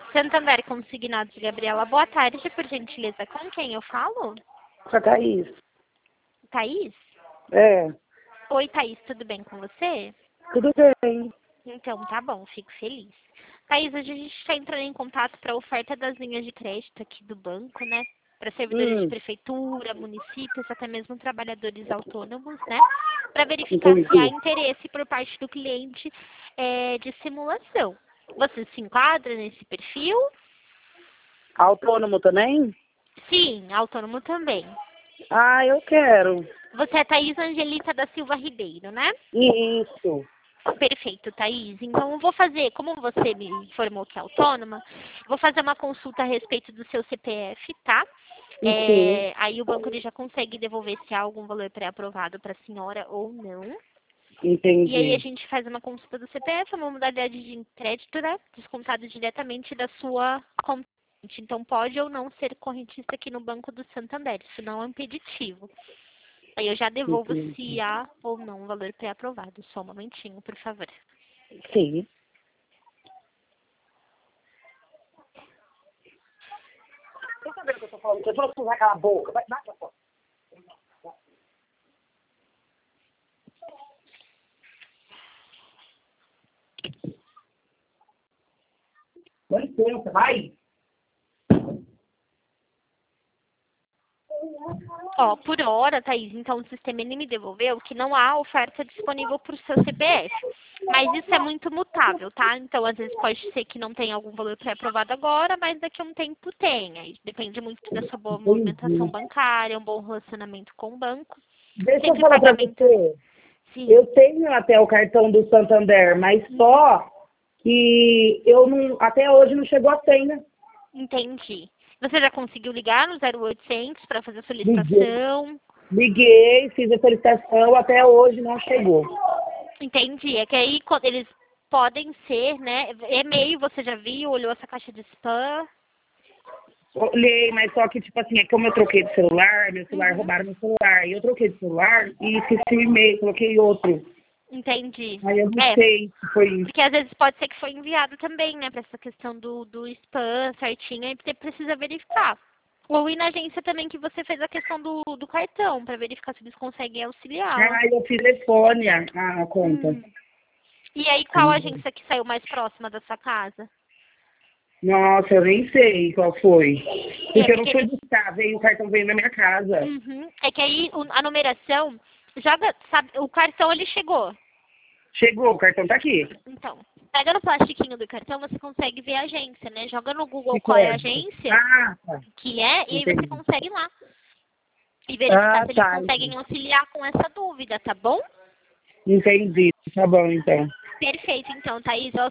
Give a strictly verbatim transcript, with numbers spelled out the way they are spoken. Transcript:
Santander Consignados, Gabriela. Boa tarde, por gentileza. Com quem eu falo? Com a Thaís. Thaís? É. Oi, Thaís, tudo bem com você? Tudo bem. Então, tá bom, fico feliz. Thaís, hoje a gente está entrando em contato para a oferta das linhas de crédito aqui do banco, né? Para servidores de Hum, prefeitura, municípios, até mesmo trabalhadores autônomos, né? Para verificar se há entendi. interesse por parte do cliente é, de simulação. Você se enquadra nesse perfil? Autônomo também? Sim, autônomo também. Ah, eu quero. Você é Thaís Angelita da Silva Ribeiro, né? Isso. Perfeito, Thaís. Então, eu vou fazer, como você me informou que é autônoma, vou fazer uma consulta a respeito do seu C P F, tá? Sim, É, aí o banco ele já consegue devolver se há algum valor pré-aprovado para a senhora ou não. E aí a entendi. gente faz uma consulta do C P F, uma modalidade de crédito, né? Descontado diretamente da sua conta. Então, pode ou não ser correntista aqui no Banco do Santander. Isso não é um impeditivo. Aí eu já devolvo se Entendi. há ou não um valor pré-aprovado. Só um momentinho, por favor. Sim. Você tá sabendo o que eu tô falando? Você falou pra usar aquela boca. Vai, vai pra fora. Dá licença, vai. Ó, por hora, Thaís, então o sistema ele me devolveu que não há oferta disponível para o seu C P F. Mas isso é muito mutável, tá? Então, às vezes pode ser que não tenha algum valor pré-aprovado agora, mas daqui a um tempo tenha. Aí depende muito da sua boa movimentação Entendi. bancária, um bom relacionamento com o banco. Deixa eu Sempre o falar pra pagamento... você. Sim, Eu tenho até o cartão do Santander, mas só que eu não, até hoje não chegou a senha. entendi. Você já conseguiu ligar no zero oitocentos para fazer a Liguei, solicitação? liguei, fiz a solicitação, até hoje não chegou. Entendi. É que aí quando eles podem ser, né? E-mail, você já viu, olhou essa caixa de spam? Olhei, mas só que, tipo assim, é como eu troquei de celular, meu celular, Uhum. roubaram meu celular, e eu troquei de celular e esqueci o e-mail, coloquei outro. Entendi. Aí eu não É, sei se foi isso. porque às vezes pode ser que foi enviado também, né? Pra essa questão do, do spam certinho, aí você precisa verificar. Ou ir na agência também que você fez a questão do, do cartão, pra verificar se eles conseguem auxiliá-la. Ah, eu fiz telefone a, a conta. Hum. E aí, qual agência que saiu mais próxima da sua casa? Nossa, eu nem sei qual foi. É, Porque eu não porque fui eles buscar, veio, o cartão veio na minha casa. Uhum. É que aí o- a numeração joga, sabe, o cartão ele chegou. Chegou, o cartão tá aqui. Então, pega no plastiquinho do cartão, você consegue ver a agência, né? Joga no Google Que qual é a código? agência Ah, tá. que é, e aí você Entendi. consegue ir lá e verificar Ah, se eles tá. conseguem auxiliar com essa dúvida, tá bom? Entendi. Tá bom, então. Perfeito, então, Thaís. Eu